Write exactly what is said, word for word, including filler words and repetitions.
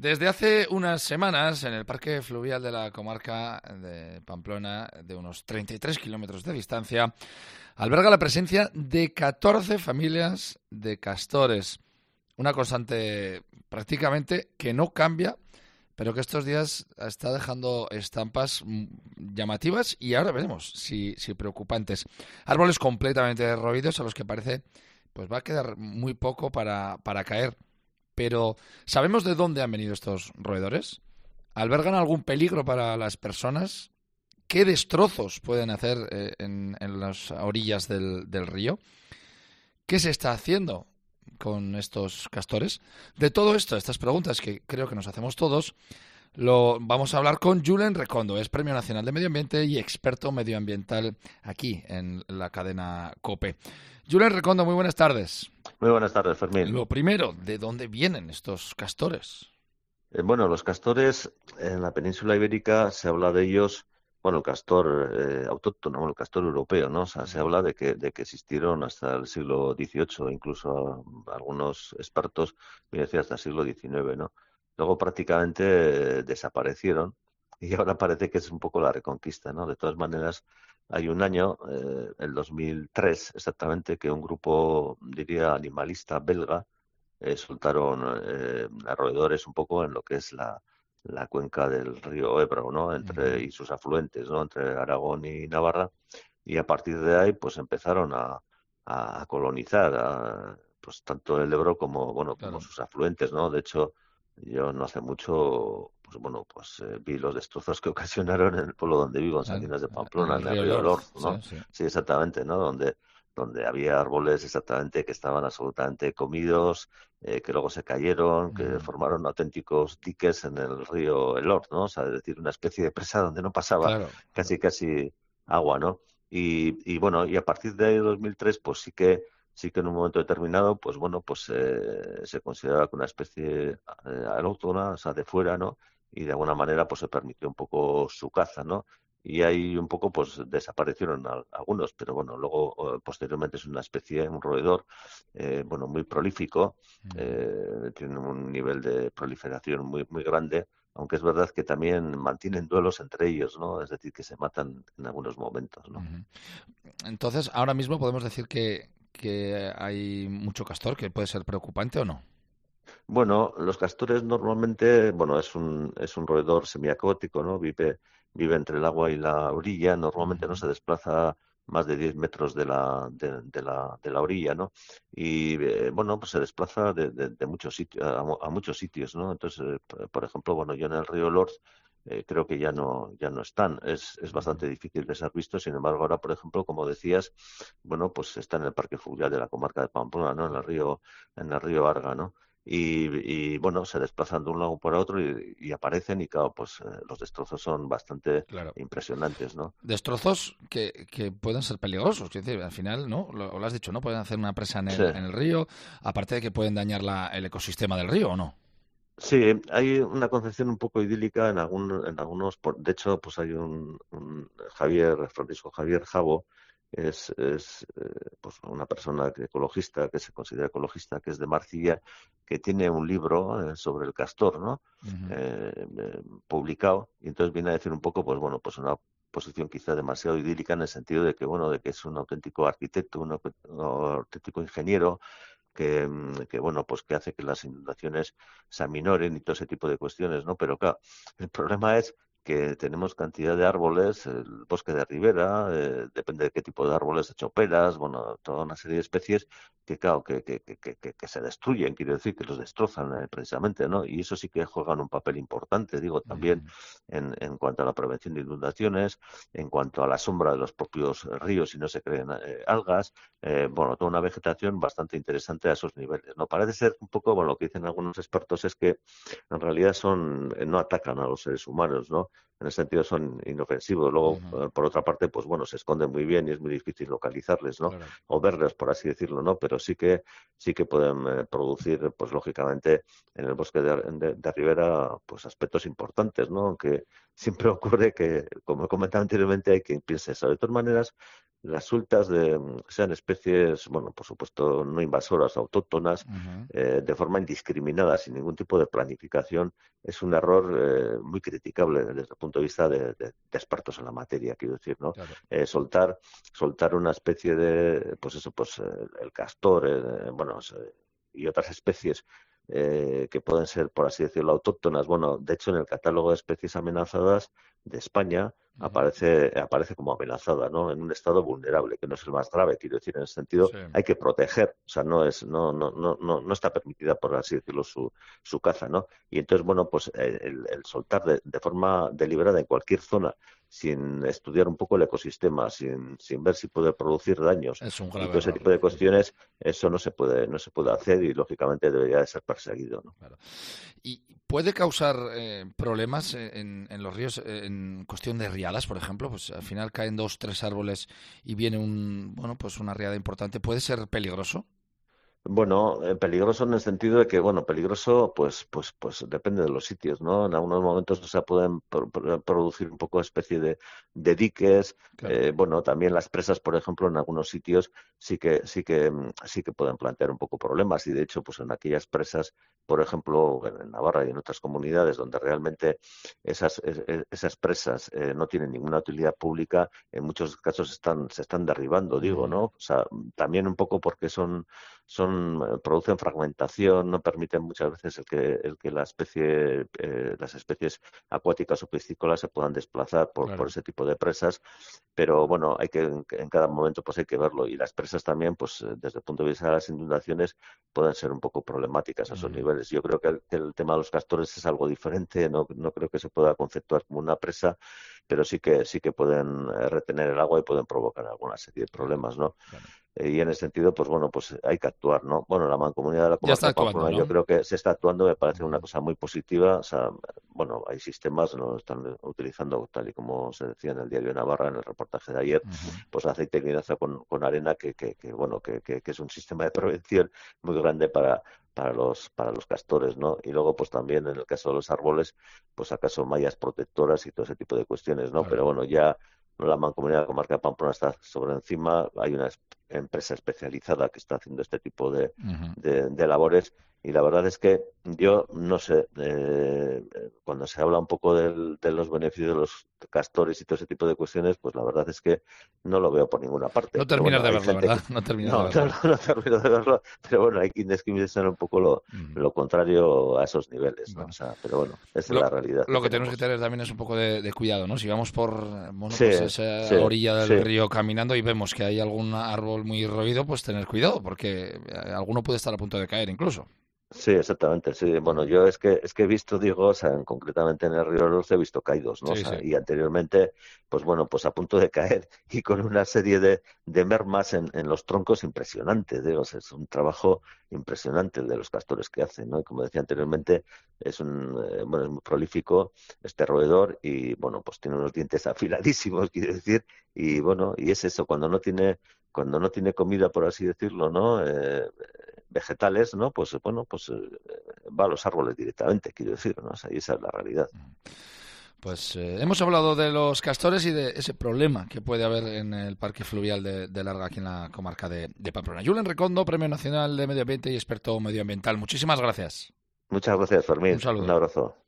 Desde hace unas semanas, en el parque fluvial de la comarca de Pamplona, de unos treinta y tres kilómetros de distancia, alberga la presencia de catorce familias de castores. Una constante prácticamente que no cambia, pero que estos días está dejando estampas llamativas y ahora veremos si, si preocupantes. Árboles completamente derruidos a los que parece pues va a quedar muy poco para, para caer. Pero, ¿sabemos de dónde han venido estos roedores? ¿Albergan algún peligro para las personas? ¿Qué destrozos pueden hacer eh, en, en las orillas del, del río? ¿Qué se está haciendo con estos castores? De todo esto, estas preguntas que creo que nos hacemos todos, lo vamos a hablar con Julen Recondo. Es Premio Nacional de Medio Ambiente y experto medioambiental aquí en la cadena COPE. Julen Recondo, muy buenas tardes. Muy buenas tardes, Fermín. Lo primero, ¿de dónde vienen estos castores? Eh, bueno, los castores en la península ibérica se habla de ellos, bueno, el castor eh, autóctono, el castor europeo, ¿no? O sea, se habla de que, de que existieron hasta el siglo dieciocho, incluso algunos expertos me decían hasta el siglo diecinueve, ¿no? Luego prácticamente eh, desaparecieron y ahora parece que es un poco la reconquista, ¿no? De todas maneras, hay un año, eh, el dos mil tres exactamente, que un grupo, diría, animalista belga, eh, soltaron eh, a roedores un poco en lo que es la, la cuenca del río Ebro, ¿no? Entre, Uh-huh. y sus afluentes, ¿no? Entre Aragón y Navarra. Y a partir de ahí, pues empezaron a, a colonizar a, pues tanto el Ebro como, bueno, como Claro. sus afluentes, ¿no? De hecho, yo no hace mucho, pues bueno, pues eh, vi los destrozos que ocasionaron en el pueblo donde vivo, en Claro. Salinas de En Pamplona, el en el río río Lord, Lord, sí, ¿no? sí. Sí, exactamente, ¿no? Donde donde había árboles exactamente que estaban absolutamente comidos, eh, que luego se cayeron, que Uh-huh. formaron auténticos diques en el río Elord, ¿no? O sea, es decir, una especie de presa donde no pasaba Claro, claro. casi casi agua, ¿no? Y, y bueno, y a partir de ahí, dos mil tres, pues sí que sí que en un momento determinado, pues bueno, pues eh, se consideraba que una especie eh, autóctona, o sea, de fuera, ¿no? Y de alguna manera, pues se permitió un poco su caza, ¿no? Y ahí un poco pues desaparecieron a, algunos, pero bueno, luego posteriormente es una especie, un roedor, eh, bueno, muy prolífico, Uh-huh. eh, tiene un nivel de proliferación muy, muy grande, aunque es verdad que también mantienen duelos entre ellos, ¿no? Es decir, que se matan en algunos momentos, ¿no? Uh-huh. Entonces, ahora mismo podemos decir que, que hay mucho castor, que puede ser preocupante o no. Bueno, los castores normalmente, bueno, es un, es un roedor semiacuático, ¿no? Vive, vive entre el agua y la orilla, normalmente no Uh-huh. se desplaza más de diez metros de la, de, de la, de la orilla, ¿no? Y, eh, bueno, pues se desplaza de, de, de muchos sitios, a, a, muchos sitios, ¿no? Entonces, eh, por ejemplo, bueno, yo en el río Lord eh, creo que ya no, ya no están. Es, es Uh-huh. bastante difícil de ser visto, sin embargo, ahora, por ejemplo, como decías, bueno, pues está en el Parque Fluvial de la comarca de Pamplona, ¿no? En el río, en el río Arga, ¿no? Y, y, bueno, se desplazan de un lado para otro y, y aparecen y claro, pues eh, los destrozos son bastante Claro. impresionantes, ¿no? Destrozos que, que pueden ser peligrosos. Es decir, al final, ¿no? Lo, lo has dicho, ¿no? Pueden hacer una presa en Sí, el, en el río, aparte de que pueden dañar la, el ecosistema del río, ¿o no? sí, hay una concepción un poco idílica en, algún, en algunos, por- de hecho, pues hay un, un Javier, Francisco Javier Jabo, es, es eh, pues una persona que- ecologista, que se considera ecologista, que es de Marcilla, que tiene un libro eh, sobre el castor, ¿no? Uh-huh. Eh, eh, publicado, y entonces viene a decir un poco, pues bueno, pues una posición quizá demasiado idílica en el sentido de que, bueno, de que es un auténtico arquitecto, un auténtico un auténtico ingeniero, que, mm, que, bueno, pues que hace que las inundaciones se aminoren y todo ese tipo de cuestiones, ¿no? Pero claro, el problema es que tenemos cantidad de árboles, el bosque de ribera, eh, depende de qué tipo de árboles, de choperas, bueno, toda una serie de especies que, claro, que, que, que, que, que se destruyen, quiero decir, que los destrozan eh, precisamente, ¿no? Y eso sí que juegan un papel importante, digo, también Uh-huh. en, en cuanto a la prevención de inundaciones, en cuanto a la sombra de los propios ríos si no se creen eh, algas, eh, bueno, toda una vegetación bastante interesante a esos niveles, ¿no? Parece ser un poco, bueno, lo que dicen algunos expertos es que en realidad son, eh, no atacan a los seres humanos, ¿no? En ese sentido son inofensivos. Luego, Uh-huh. eh, por otra parte, pues bueno, se esconden muy bien y es muy difícil localizarles, ¿no? Claro. O verles, por así decirlo, ¿no? Pero sí que sí que pueden eh, producir, pues lógicamente, en el bosque de, de, de ribera, pues aspectos importantes, ¿no? Aunque siempre ocurre que, como he comentado anteriormente, hay quien piense eso. De todas maneras, las sueltas de, sean especies, bueno, por supuesto, no invasoras, autóctonas, Uh-huh. eh, de forma indiscriminada, sin ningún tipo de planificación, es un error eh, muy criticable desde el punto de vista de, de, de expertos en la materia, quiero decir, ¿no? Claro. Eh, soltar, soltar una especie de, pues eso, pues eh, el castor, eh, bueno, y otras especies eh, que pueden ser, por así decirlo, autóctonas. Bueno, de hecho, en el catálogo de especies amenazadas de España Uh-huh. aparece, aparece como amenazada, ¿no? En un estado vulnerable, que no es el más grave, quiero decir, en ese sentido Sí. hay que proteger, o sea, no es, no, no, no, no, no está permitida, por así decirlo, su, su caza, ¿no? Y entonces, bueno, pues el, el soltar de, de forma deliberada en cualquier zona, sin estudiar un poco el ecosistema, sin, sin ver si puede producir daños Es un y grave todo ese error. tipo de cuestiones, eso no se puede, no se puede hacer y lógicamente debería de ser perseguido, ¿no? Claro. ¿Y puede causar eh, problemas en, en los ríos en cuestión de riadas, por ejemplo? Pues al final caen dos, tres árboles y viene un, bueno, pues una riada importante. ¿Puede ser peligroso? Bueno, eh, peligroso en el sentido de que, bueno, peligroso, pues, pues, pues depende de los sitios, ¿no? En algunos momentos se pueden pro- pro- producir un poco especie de, de diques. Claro. Eh, bueno, también las presas, por ejemplo, en algunos sitios sí que, sí que, mm, sí que pueden plantear un poco problemas. Y de hecho, pues en aquellas presas, por ejemplo, en Navarra y en otras comunidades donde realmente esas, es- es- esas presas eh, no tienen ninguna utilidad pública, en muchos casos están, se están derribando, digo, Uh-huh. ¿no? O sea, también un poco porque son son producen fragmentación, no permiten muchas veces el que el que la especie eh, las especies acuáticas o piscícolas se puedan desplazar por, por Claro. ese tipo de presas, pero bueno, hay que en, en cada momento pues hay que verlo y las presas también pues eh, desde el punto de vista de las inundaciones pueden ser un poco problemáticas a esos Uh-huh. niveles. Yo creo que el, que el tema de los castores es algo diferente, no, no creo que se pueda conceptuar como una presa, pero sí que sí que pueden eh, retener el agua y pueden provocar alguna serie de Claro. problemas, ¿no? Claro. Eh, y en ese sentido, pues bueno, pues hay que actuar, ¿no? Bueno, la Mancomunidad de la Ya está Comarca de actuando, Pamplona yo ¿no? creo que se está actuando, me parece una Uh-huh. cosa muy positiva. O sea, bueno, hay sistemas, lo están utilizando tal y como se decía en el diario de Navarra, en el reportaje de ayer, Uh-huh. pues aceite de linaza con, con arena, que, que, que bueno, que, que, que es un sistema de prevención muy grande para para los para los castores, ¿no? Y luego pues también en el caso de los árboles, pues acaso mallas protectoras y todo ese tipo de cuestiones, ¿no? Claro. Pero bueno, ya la Mancomunidad de la Comarca de Pamplona está sobre encima, hay una empresa especializada que está haciendo este tipo de, Uh-huh. de, de labores y la verdad es que yo no sé, eh, cuando se habla un poco del, de los beneficios de los castores y todo ese tipo de cuestiones, pues la verdad es que no lo veo por ninguna parte. No Pero terminas bueno, de hay verlo, gente ¿verdad? que... No terminas de No, no, verlo. no, no termino de verlo, pero bueno, hay quienes que piensan un poco lo, Uh-huh. lo contrario a esos niveles, ¿no? O Bueno. sea, pero bueno, esa es Lo, la realidad que lo que tenemos que tenemos. tener también es un poco de, de cuidado, ¿no? Si vamos por, bueno, Sí, pues esa sí, orilla del sí. río caminando y vemos que hay algún árbol muy roído, pues tener cuidado, porque eh, alguno puede estar a punto de caer incluso. Sí, exactamente, sí. Bueno, Ujú. yo es que es que he visto, digo, o sea, en- concretamente en el Río Orce he visto caídos, ¿no? O Sí, sea, sí. y anteriormente, pues bueno, pues a punto de caer y con una serie de, de mermas en, en los troncos impresionantes, digo, o sea, es un trabajo impresionante el de los castores que hacen, ¿no? Y como decía anteriormente, es un, eh, bueno, es muy prolífico, este roedor y, bueno, pues tiene unos dientes afiladísimos, quiero decir, y bueno, y es eso, cuando no tiene, cuando no tiene comida, por así decirlo, ¿no? Eh, vegetales, ¿no? Pues bueno, pues eh, va a los árboles directamente, quiero decir, ¿no? O sea, y esa es la realidad. Pues eh, hemos hablado de los castores y de ese problema que puede haber en el parque fluvial de, de Larga, aquí en la comarca de, de Pamplona. Julen Recondo, Premio Nacional de Medio Ambiente y experto medioambiental. Muchísimas gracias. Muchas gracias, Un Fermín. Un saludo. abrazo.